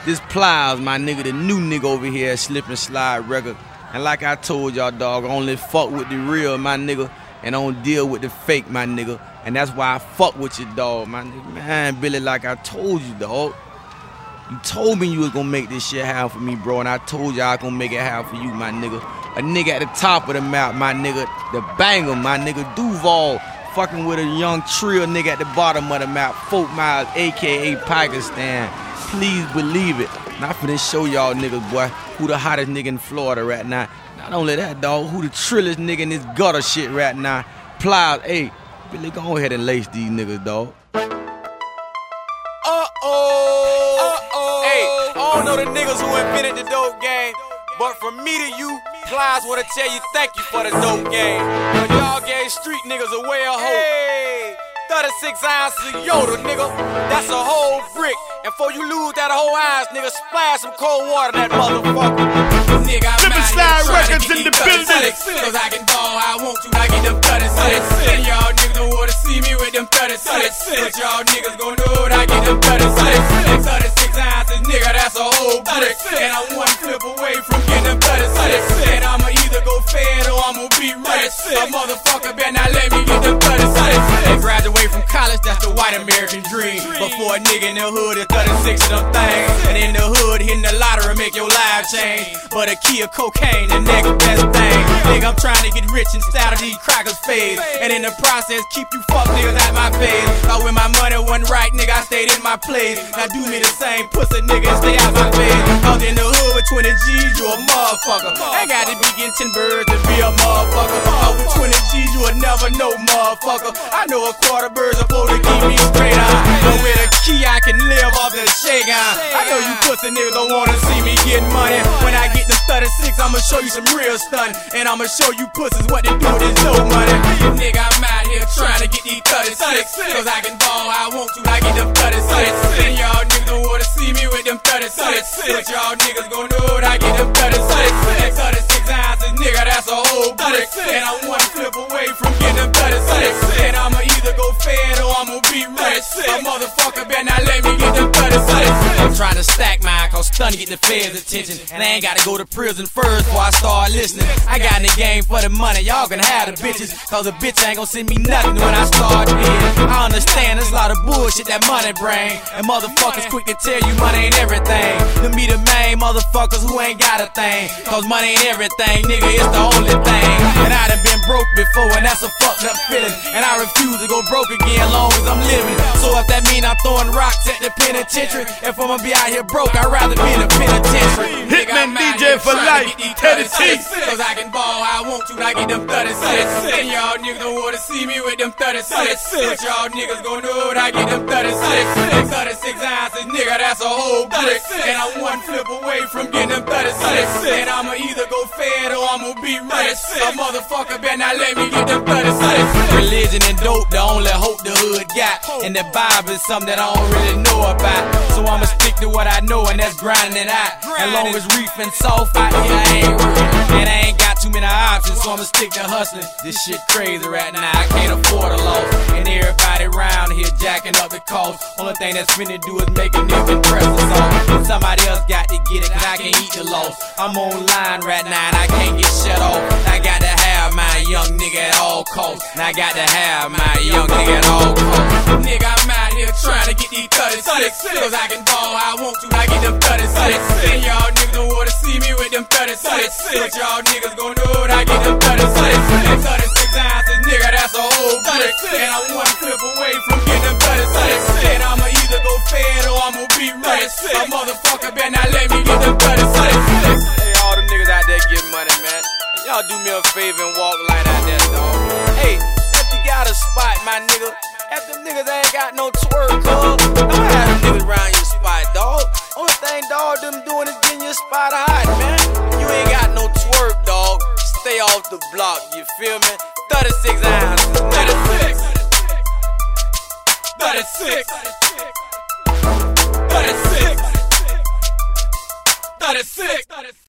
This Plies, my nigga, the new nigga over here at Slip and Slide Record. And like I told y'all, dog, I only fuck with the real, my nigga, and I don't deal with the fake, my nigga. And that's why I fuck with you, dog, my nigga. Man, Billy, like I told you, dog. You told me you was gonna make this shit happen for me, bro, and I told you I was gonna make it happen for you, my nigga. A nigga at the top of the map, my nigga, the banger, my nigga, Duval, fucking with a young trill nigga at the bottom of the map, 4 Miles, a.k.a. Pakistan. Please believe it. Not finna show y'all niggas, boy, who the hottest nigga in Florida right now. Not only that, dog, who the trillest nigga in this gutter shit right now. Plies, hey, Billy, go ahead and lace these niggas, dog. Hey, I don't know the niggas who invented the dope game, but from me to you, Plies wanna tell you thank you for the dope game. Cause y'all gave street niggas a way of hope. Hey, 36 ounces of Yoda, nigga, that's a whole brick. And before you lose that whole ounce, nigga, splash some cold water in that motherfucker. Nigga, I'm out here trying to get these 36, cause I can ball how I want to, I get them 36. And y'all niggas don't wanna see me with them 36, but y'all niggas gon' know that I get them 36. 36 ounces, nigga, that's a whole brick. And I'm one flip away from getting them 36. And I'ma either go fed or I'ma be rich. A motherfucker better not let me get them 36. And graduate from college, that's the white American dream. Before a nigga in the hood is 36 of them things. And in the hood, hitting the lottery make your life change. But a key of cocaine, the next best thing. Nigga, I'm trying to get rich instead of these crackers fade. And in the process, keep you fuck niggas at my face. Thought when my money wasn't right, nigga, I stayed in my place. Now do me the same, pussy nigga, and stay out my face. Cause in the hood with 20 G's, you a motherfucker. Ain't got to be getting 10 birds to be a motherfucker. With 20 G's, you will never know, motherfucker. I know a quarter bird's supposed to keep me straight on. But with a key, I can live off the shake on. I know you pussy niggas don't wanna see me getting money. When I get the 36, I'ma show you some real stunt. And I'ma show you pussies what to do with this dope money. Nigga, I'm out here trying to get these 36, cause I can ball how I want to, I get them 36. And y'all niggas don't wanna see me with them 36, but y'all niggas gon' know that I get them 36. 36 ounces, nigga, that's a whole brick. And I'm one flip away from getting them 36. And I'ma either go fed or I'ma be rich. A motherfucker better not let me get them 36. I'm trying to stack mine, cause stunning get the feds' attention. And I ain't gotta go to prison first before I start listening. I got in the game for the money, y'all can have the bitches. Cause a bitch ain't gon' send me nothing when I start dead. I understand there's a lot of bullshit that money bring. And motherfuckers quick to tell you money ain't everything. Them be the main motherfuckers who ain't got a thing. Cause money ain't everything, nigga, it's the only thing. And I done been broke before, and that's a fucked up feeling. And I refuse to go broke again long as I'm living. So if that mean I'm throwing rocks at the penitentiary, if I'ma be out here broke, I'd rather be in the penitentiary. Hitman DJ for life, Teddy T. Cause I can ball how I want to, I get them 36. And y'all niggas don't wanna see me with them 36, but y'all niggas gon' know that I get them 36. 36 ounces, nigga, that's a whole brick. And I'm one flip away from getting them 36. And I'ma either go fed or I'ma be rich. A motherfucker better not let me get them 36. Religion and dope, the only hope the hood got. And the Bible is something that I don't really know about. So I'ma stick to what I know, and that's grinding it out. As long as reefing soft out here, I ain't working. And I ain't got too many options, so I'ma stick to hustling. This shit crazy right now, I can't afford a loss. And everybody around here jacking up the cost. Only thing that's finna do is make a new compressor song. And somebody else got to get it, cause I can't eat the loss. I'm online right now and I can't get shut off. I got to have my young nigga at all costs. And I got to have my young nigga at all costs. Nigga, I'm out here trying to get these 36, cause I can ball how I want to, I get them 36. And y'all niggas don't wanna see me with them 36, but y'all niggas gon' know that I get them 36. 36 ounces, nigga, that's a whole brick. And I'm one flip away from getting them 36. And I'ma either go fed or I'ma be rich. A motherfucker better not let me get them 36. Hey, all them niggas out there getting money, man, y'all do me a favor and walk like that there, dog. Hey, if you got a spot, my nigga, if them niggas ain't got no twerk, cuz don't have them niggas around your spot, dog. Only thing, dog, them doing is getting your spot hot, man. You ain't got no twerk, dog. Stay off the block, you feel me? 36 ounces, 36. 36. 36. 36. 36.